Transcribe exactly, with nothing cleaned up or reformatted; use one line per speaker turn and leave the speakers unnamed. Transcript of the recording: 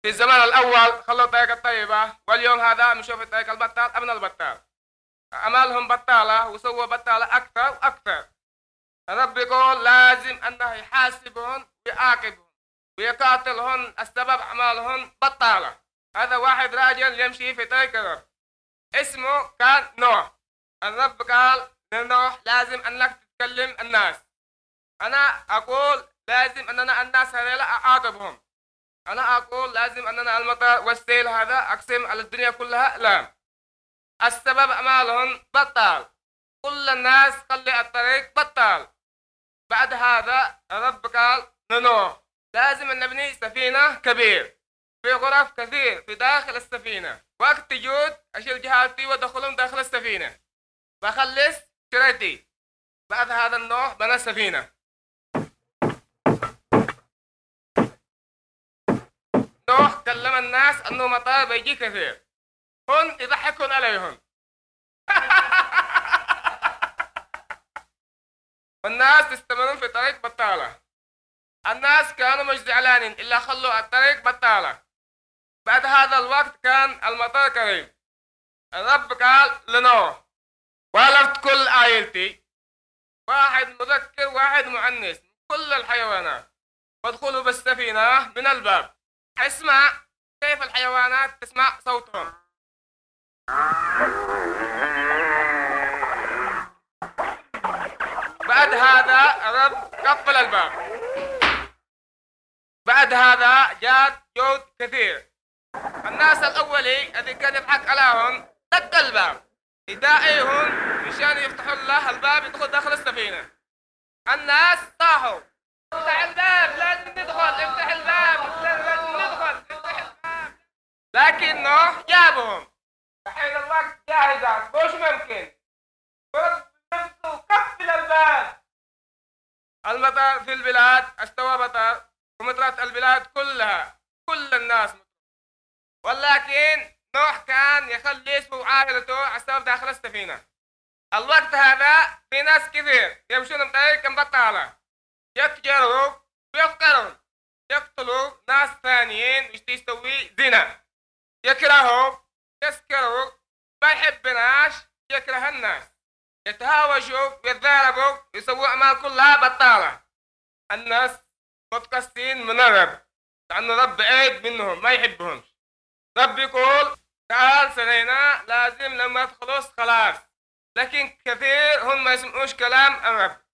في الزمان الأول خلوا الطريقة الطيبة، واليوم هذا بنشوف الطريقة البطال ابن البطال. أعمالهم بطالة وسووا بطالة أكثر وأكثر. الرب يقول لازم أنه يحاسبهم ويعاقبهم ويقاتلهم السبب أعمالهم بطالة. هذا واحد راجل يمشي في طريق الرب اسمه كان نوح. الرب قال لنوح لازم أنك تتكلم الناس. أنا أقول لازم أننا الناس هذول أعاقبهم. أنا أقول لازم أننا المطر والسيل هذا أقسم على الدنيا كلها لا. السبب أعمالهم بطال. كل الناس خلي الطريق بطال. بعد هذا الرب قال لنوح لازم أن نبني سفينة كبير في غرف كثير في داخل السفينة. وقت تجود أشيل جهاتي وأدخلهم داخل السفينة بخلص شريتي. بعد هذا النوح بنى سفينة. نوح كلم الناس أنه مطر بيجي كثير. هن يضحكون عليهم. والناس يستمرون في طريق بطالة. الناس كانوا مش زعلانين إلا خلوا الطريق بطالة. بعد هذا الوقت كان المطر قريب. الرب قال لنوح والفت كل عائلتي واحد مذكر واحد مؤنث من كل الحيوانات وادخلوا بالسفينة من الباب. اسمع كيف الحيوانات تسمع صوتهم. بعد هذا الرب قفل الباب. بعد هذا جاء جود كثير. الناس الأولي الذي كان يضحك عليهم دق الباب يداعيهم مشان يفتحوا له الباب يدخل داخل السفينة. الناس صاحوا افتح الباب لازم ندخل افتح الباب لازم ندخل افتح الباب. لكن نوح جابهم. الحين الوقت جاهزة مش ممكن. قفل الباب. المطر في البلاد استوى مطر ومطرت البلاد كلها كل الناس مطر. ولكن نوح كان يخلي اسمه عائلته عساب داخل السفينة. الوقت هذا في ناس كثير يمشون بطريق بطالة يتجروا ويفقرون يقتلوا ناس ثانيين يسوي زنا يكرهوا يسكروا ما يحبناش يكره الناس يتهاوشوا ويتضاربوا يسووا أعمال كلها بطالة. الناس متقصين من الرب لأن الرب بعيد منهم ما يحبهم. رب يقول تعال سنينا لازم لما تخلص خلاص. لكن كثير هم ما يسمعوش كلام الرب.